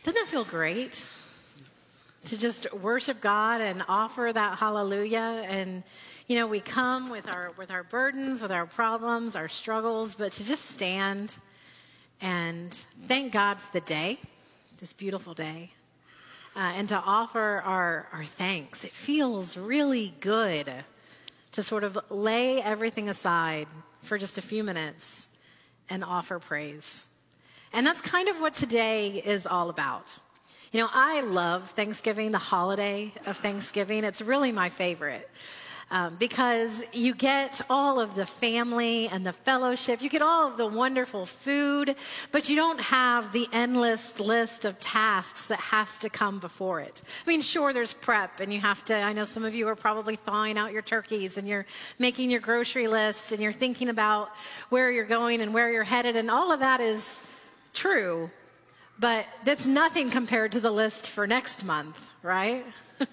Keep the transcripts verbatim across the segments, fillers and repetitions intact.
Doesn't that feel great to just worship God and offer that hallelujah? And, you know, we come with our with our burdens, with our problems, our struggles, but to just stand and thank God for the day, this beautiful day, uh, and to offer our, our thanks. It feels really good to sort of lay everything aside for just a few minutes and offer praise. And that's kind of what today is all about. You know, I love Thanksgiving, the holiday of Thanksgiving. It's really my favorite. Um, because you get all of the family and the fellowship, you get all of the wonderful food, but you don't have the endless list of tasks that has to come before it. I mean, sure, there's prep, and you have to, I know some of you are probably thawing out your turkeys, and you're making your grocery list, and you're thinking about where you're going and where you're headed, and all of that is true, but that's nothing compared to the list for next month, right?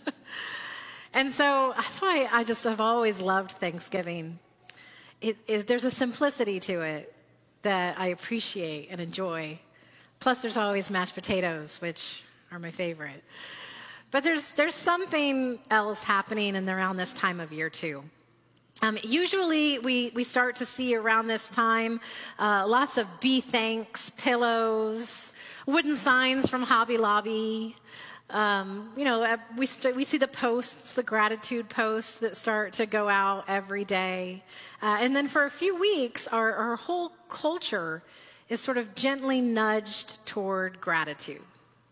And so that's why I just have always loved Thanksgiving. It, it, there's a simplicity to it that I appreciate and enjoy. Plus, there's always mashed potatoes, which are my favorite. But there's there's something else happening in around this time of year, too. Um, usually, we, we start to see around this time uh, lots of be thanks, pillows, wooden signs from Hobby Lobby. Um, you know, we st- we see the posts, the gratitude posts that start to go out every day. Uh, and then for a few weeks, our, our whole culture is sort of gently nudged toward gratitude.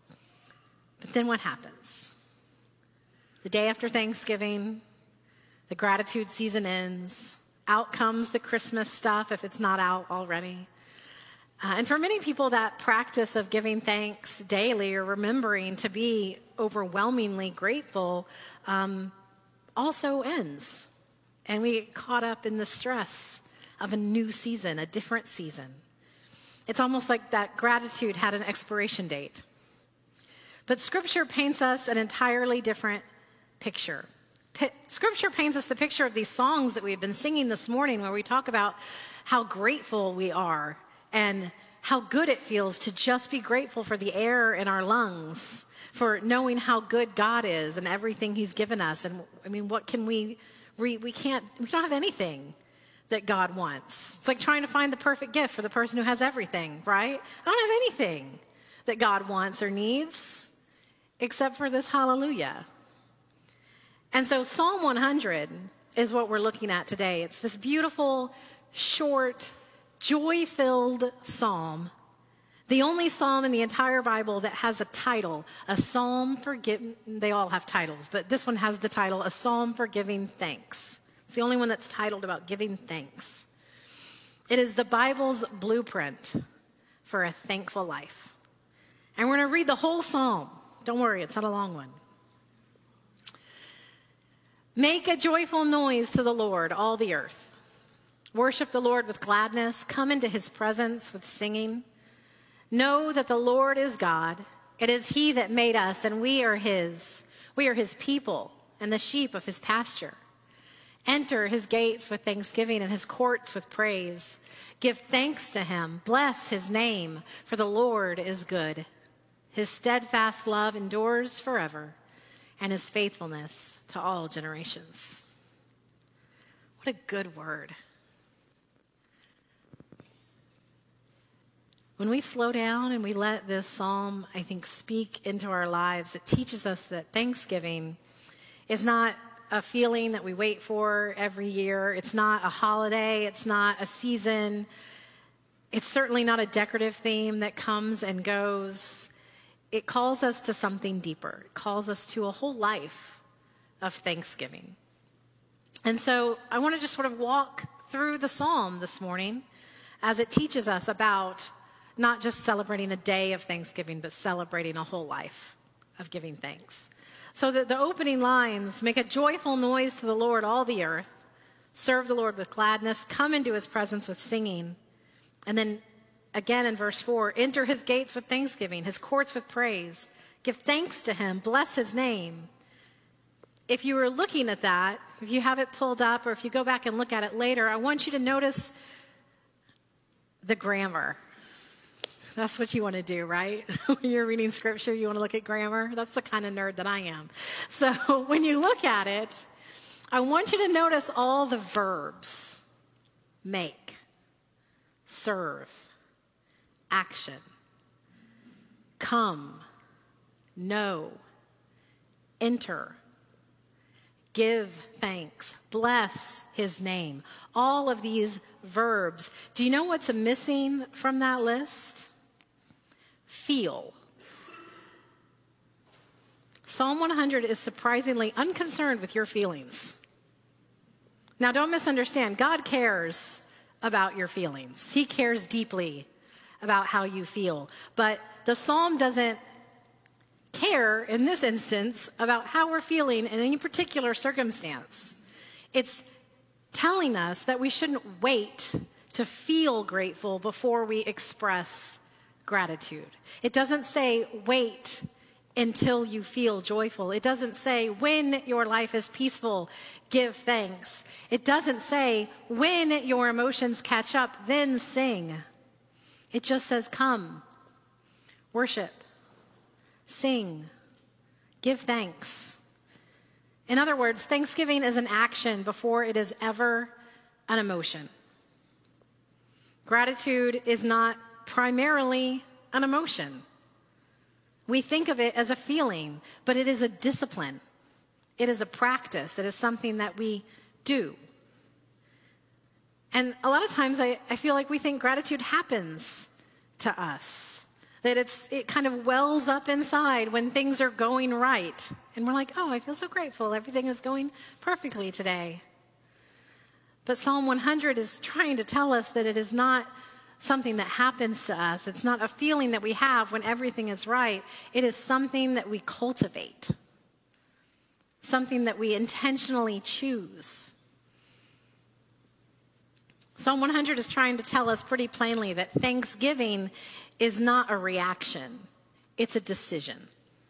But then what happens? The day after Thanksgiving, the gratitude season ends. Out comes the Christmas stuff, if it's not out already. Uh, and for many people, that practice of giving thanks daily or remembering to be overwhelmingly grateful um, also ends. And we get caught up in the stress of a new season, a different season. It's almost like that gratitude had an expiration date. But Scripture paints us an entirely different picture. P- Scripture paints us the picture of these songs that we've been singing this morning, where we talk about how grateful we are and how good it feels to just be grateful for the air in our lungs, for knowing how good God is and everything He's given us. And I mean, what can we, we, we can't, we don't have anything that God wants. It's like trying to find the perfect gift for the person who has everything, right? I don't have anything that God wants or needs except for this hallelujah. And so Psalm one hundred is what we're looking at today. It's this beautiful, short, joy-filled psalm, the only psalm in the entire Bible that has a title, a psalm for giving, they all have titles, but this one has the title, a psalm for giving thanks. It's the only one that's titled about giving thanks. It is the Bible's blueprint for a thankful life. And we're going to read the whole psalm. Don't worry, it's not a long one. Make a joyful noise to the Lord, all the earth. Worship the Lord with gladness. Come into His presence with singing. Know that the Lord is God. It is He that made us, and we are His. We are His people and the sheep of His pasture. Enter His gates with thanksgiving and His courts with praise. Give thanks to Him. Bless His name, for the Lord is good. His steadfast love endures forever, and His faithfulness to all generations. What a good word. When we slow down and we let this psalm, I think, speak into our lives, it teaches us that Thanksgiving is not a feeling that we wait for every year. It's not a holiday. It's not a season. It's certainly not a decorative theme that comes and goes. It calls us to something deeper. It calls us to a whole life of thanksgiving. And so I want to just sort of walk through the psalm this morning as it teaches us about not just celebrating a day of Thanksgiving, but celebrating a whole life of giving thanks. So that the opening lines, make a joyful noise to the Lord, all the earth. Serve the Lord with gladness. Come into His presence with singing. And then again in verse four, enter His gates with thanksgiving, His courts with praise. Give thanks to Him. Bless His name. If you were looking at that, if you have it pulled up, or if you go back and look at it later, I want you to notice the grammar. That's what you want to do, right? When you're reading scripture, you want to look at grammar. That's the kind of nerd that I am. So when you look at it, I want you to notice all the verbs: make, serve, action, come, know, enter, give thanks, bless his name. All of these verbs. Do you know what's missing from that list? Feel. Psalm one hundred is surprisingly unconcerned with your feelings. Now, don't misunderstand. God cares about your feelings. He cares deeply about how you feel. But the psalm doesn't care, in this instance, about how we're feeling in any particular circumstance. It's telling us that we shouldn't wait to feel grateful before we express gratitude. It doesn't say wait until you feel joyful. It doesn't say when your life is peaceful, give thanks. It doesn't say when your emotions catch up, then sing. It just says come, worship, sing, give thanks. In other words, thanksgiving is an action before it is ever an emotion. Gratitude is not primarily an emotion. We think of it as a feeling, but it is a discipline. It is a practice. It is something that we do. And a lot of times I, I feel like we think gratitude happens to us. That it's it kind of wells up inside when things are going right. And we're like, oh, I feel so grateful. Everything is going perfectly today. But Psalm one hundred is trying to tell us that it is not something that happens to us. It's not a feeling that we have when everything is right. It is something that we cultivate. Something that we intentionally choose. Psalm one hundred is trying to tell us pretty plainly that thanksgiving is not a reaction. It's a decision.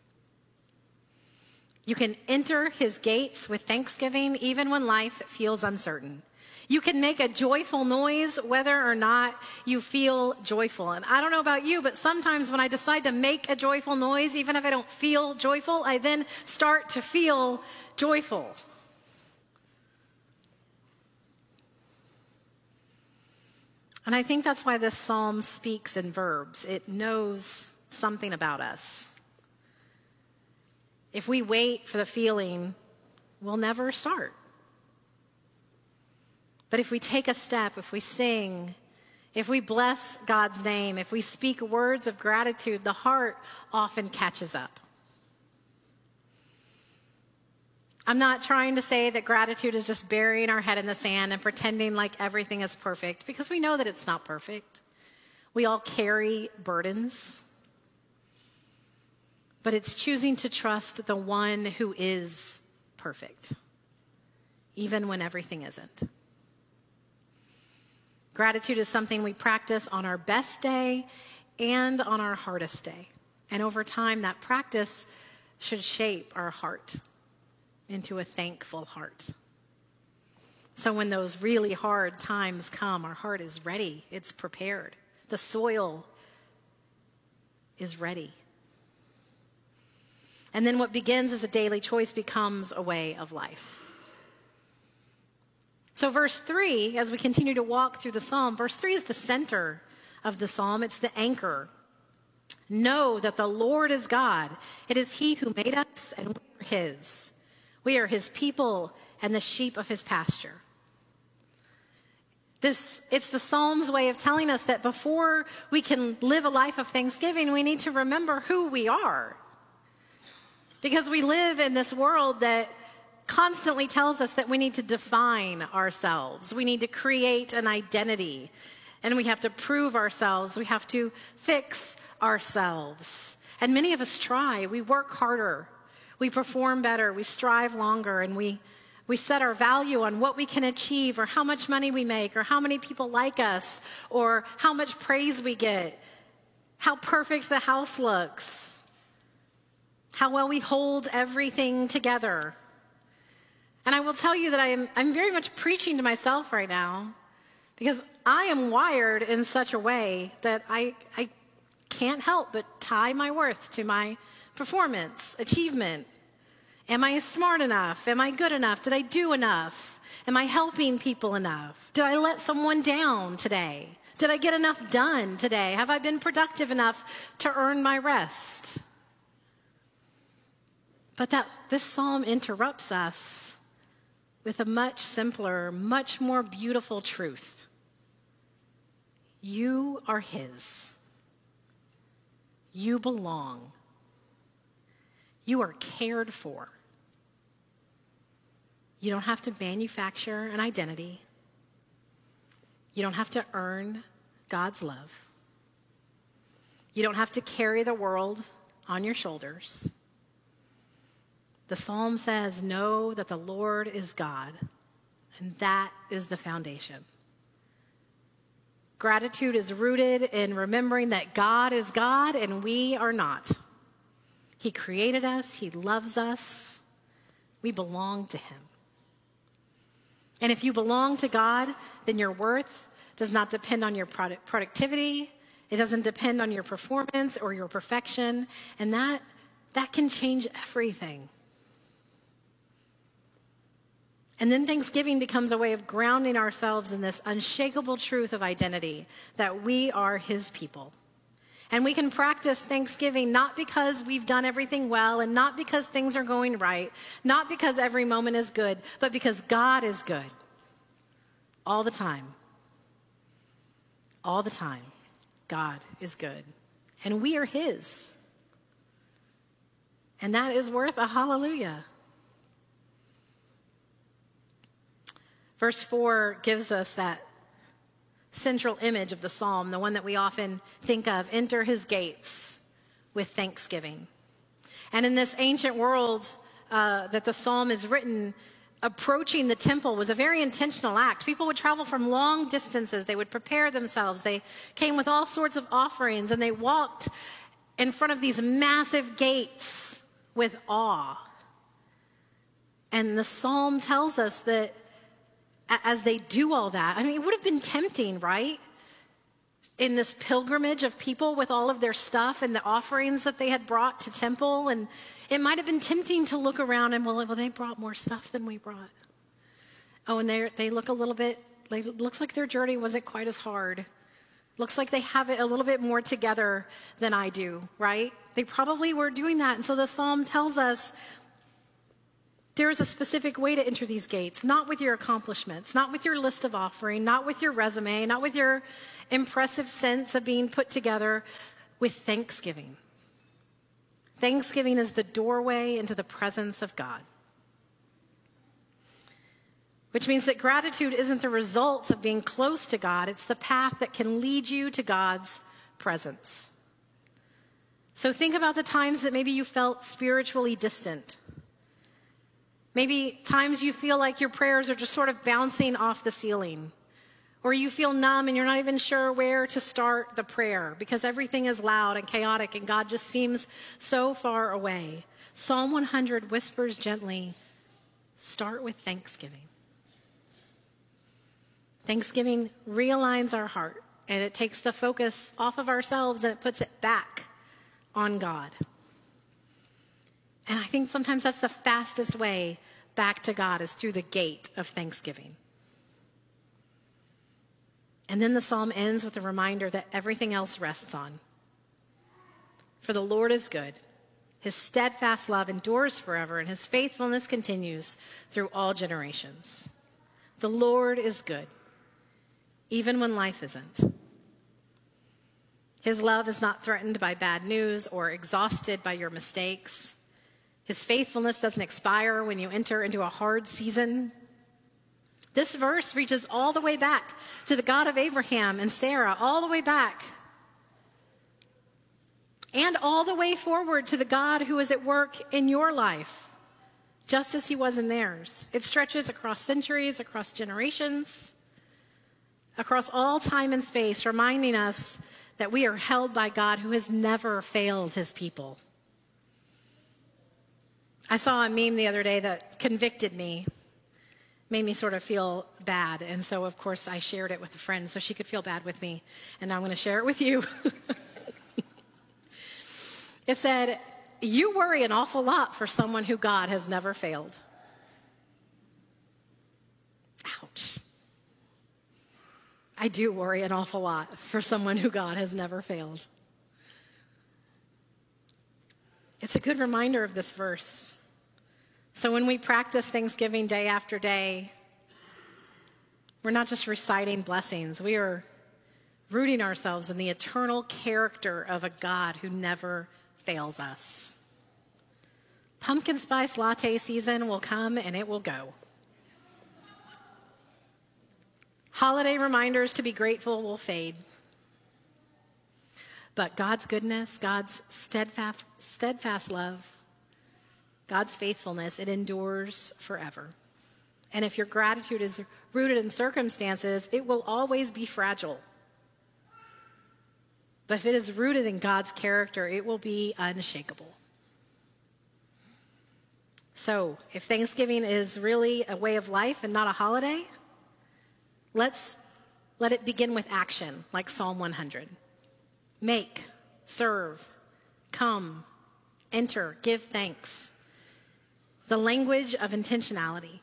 You can enter his gates with thanksgiving even when life feels uncertain. You can make a joyful noise whether or not you feel joyful. And I don't know about you, but sometimes when I decide to make a joyful noise, even if I don't feel joyful, I then start to feel joyful. And I think that's why this psalm speaks in verbs. It knows something about us. If we wait for the feeling, we'll never start. But if we take a step, if we sing, if we bless God's name, if we speak words of gratitude, the heart often catches up. I'm not trying to say that gratitude is just burying our head in the sand and pretending like everything is perfect, because we know that it's not perfect. We all carry burdens. But it's choosing to trust the one who is perfect, even when everything isn't. Gratitude is something we practice on our best day and on our hardest day. And over time, that practice should shape our heart into a thankful heart. So when those really hard times come, our heart is ready. It's prepared. The soil is ready. And then what begins as a daily choice becomes a way of life. So verse three, as we continue to walk through the psalm, verse three is the center of the psalm. It's the anchor. Know that the Lord is God. It is he who made us, and we are his. We are his people and the sheep of his pasture. This, it's the Psalm's way of telling us that before we can live a life of thanksgiving, we need to remember who we are. Because we live in this world that constantly tells us that we need to define ourselves. We need to create an identity. And we have to prove ourselves. We have to fix ourselves. And many of us try. We work harder. We perform better. We strive longer. And we, we set our value on what we can achieve, or how much money we make, or how many people like us, or how much praise we get, how perfect the house looks, how well we hold everything together. And I will tell you that I am, I'm very much preaching to myself right now, because I am wired in such a way that I, I can't help but tie my worth to my performance, achievement. Am I smart enough? Am I good enough? Did I do enough? Am I helping people enough? Did I let someone down today? Did I get enough done today? Have I been productive enough to earn my rest? But that this psalm interrupts us with a much simpler, much more beautiful truth. You are his. You belong. You are cared for. You don't have to manufacture an identity. You don't have to earn God's love. You don't have to carry the world on your shoulders. The psalm says, know that the Lord is God, and that is the foundation. Gratitude is rooted in remembering that God is God and we are not. He created us. He loves us. We belong to him. And if you belong to God, then your worth does not depend on your product productivity. It doesn't depend on your performance or your perfection. And that, that can change everything. And then Thanksgiving becomes a way of grounding ourselves in this unshakable truth of identity, that we are his people. And we can practice Thanksgiving not because we've done everything well and not because things are going right, not because every moment is good, but because God is good. All the time. All the time. God is good. And we are his. And that is worth a hallelujah. Verse four gives us that central image of the psalm, the one that we often think of, enter his gates with thanksgiving. And in this ancient world uh, that the psalm is written, approaching the temple was a very intentional act. People would travel from long distances. They would prepare themselves. They came with all sorts of offerings, and they walked in front of these massive gates with awe. And the psalm tells us that as they do all that, I mean, it would have been tempting, right? In this pilgrimage of people with all of their stuff and the offerings that they had brought to temple. And it might have been tempting to look around and, well, well they brought more stuff than we brought. Oh, and they they look a little bit, like, looks like their journey wasn't quite as hard. Looks like they have it a little bit more together than I do, right? They probably were doing that. And so the psalm tells us, there is a specific way to enter these gates, not with your accomplishments, not with your list of offering, not with your resume, not with your impressive sense of being put together, with thanksgiving. Thanksgiving is the doorway into the presence of God. Which means that gratitude isn't the result of being close to God, it's the path that can lead you to God's presence. So think about the times that maybe you felt spiritually distant. Maybe times you feel like your prayers are just sort of bouncing off the ceiling. Or you feel numb and you're not even sure where to start the prayer because everything is loud and chaotic and God just seems so far away. Psalm one hundred whispers gently, start with thanksgiving. Thanksgiving realigns our heart and it takes the focus off of ourselves and it puts it back on God. And I think sometimes that's the fastest way back to God is through the gate of thanksgiving. And then the psalm ends with a reminder that everything else rests on. For the Lord is good. His steadfast love endures forever, and his faithfulness continues through all generations. The Lord is good, even when life isn't. His love is not threatened by bad news or exhausted by your mistakes. His faithfulness doesn't expire when you enter into a hard season. This verse reaches all the way back to the God of Abraham and Sarah, all the way back. And all the way forward to the God who is at work in your life, just as he was in theirs. It stretches across centuries, across generations, across all time and space, reminding us that we are held by God who has never failed his people. I saw a meme the other day that convicted me, made me sort of feel bad. And so, of course, I shared it with a friend so she could feel bad with me. And now I'm going to share it with you. It said, you worry an awful lot for someone who God has never failed. Ouch. I do worry an awful lot for someone who God has never failed. It's a good reminder of this verse. So when we practice Thanksgiving day after day, we're not just reciting blessings. We are rooting ourselves in the eternal character of a God who never fails us. Pumpkin spice latte season will come and it will go. Holiday reminders to be grateful will fade. But God's goodness, God's steadfast, steadfast love, God's faithfulness, it endures forever. And if your gratitude is rooted in circumstances, it will always be fragile. But if it is rooted in God's character, it will be unshakable. So, if Thanksgiving is really a way of life and not a holiday, let's let it begin with action, like Psalm one hundred. Make, serve, come, enter, give thanks. The language of intentionality.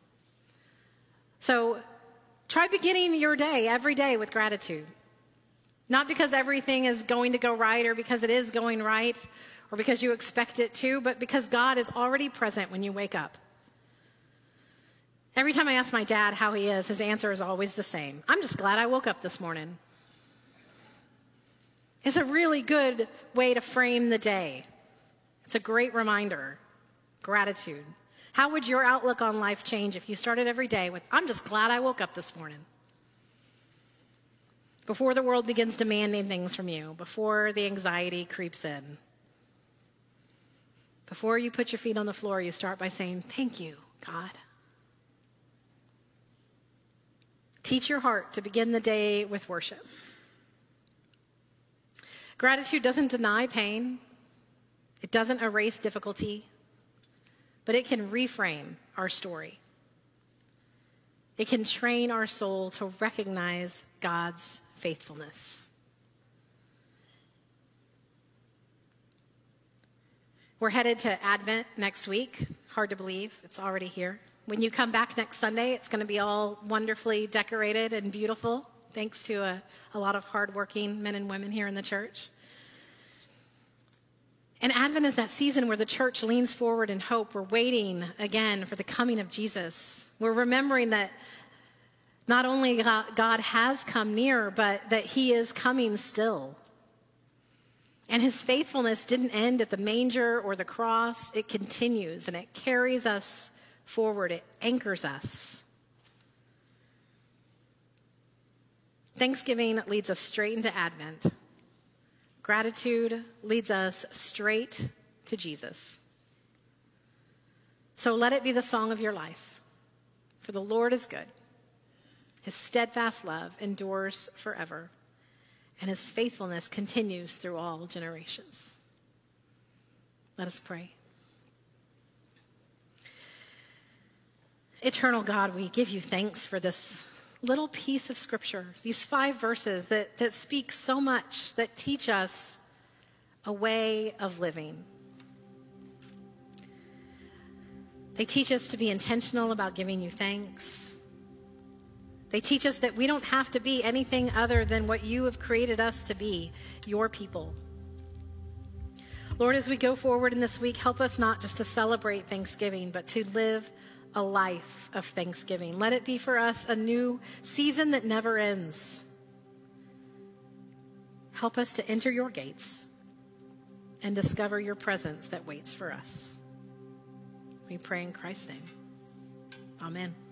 So, try beginning your day every day with gratitude. Not because everything is going to go right or because it is going right or because you expect it to, but because God is already present when you wake up. Every time I ask my dad how he is, his answer is always the same. I'm just glad I woke up this morning. It's a really good way to frame the day. It's a great reminder. Gratitude. How would your outlook on life change if you started every day with, I'm just glad I woke up this morning? Before the world begins demanding things from you, before the anxiety creeps in, before you put your feet on the floor, you start by saying, thank you, God. Teach your heart to begin the day with worship. Gratitude doesn't deny pain. It doesn't erase difficulty, but it can reframe our story. It can train our soul to recognize God's faithfulness. We're headed to Advent next week. Hard to believe, it's already here. When you come back next Sunday, it's going to be all wonderfully decorated and beautiful, thanks to a, a lot of hardworking men and women here in the church. And Advent is that season where the church leans forward in hope. We're waiting again for the coming of Jesus. We're remembering that not only God has come near, but that he is coming still. And his faithfulness didn't end at the manger or the cross. It continues and it carries us forward. It anchors us. Thanksgiving leads us straight into Advent. Gratitude leads us straight to Jesus. So let it be the song of your life. For the Lord is good. His steadfast love endures forever, and his faithfulness continues through all generations. Let us pray. Eternal God, we give you thanks for this little piece of scripture, these five verses that, that speak so much, that teach us a way of living. They teach us to be intentional about giving you thanks. They teach us that we don't have to be anything other than what you have created us to be, your people. Lord, as we go forward in this week, help us not just to celebrate Thanksgiving, but to live a life of thanksgiving. Let it be for us a new season that never ends. Help us to enter your gates and discover your presence that waits for us. We pray in Christ's name. Amen.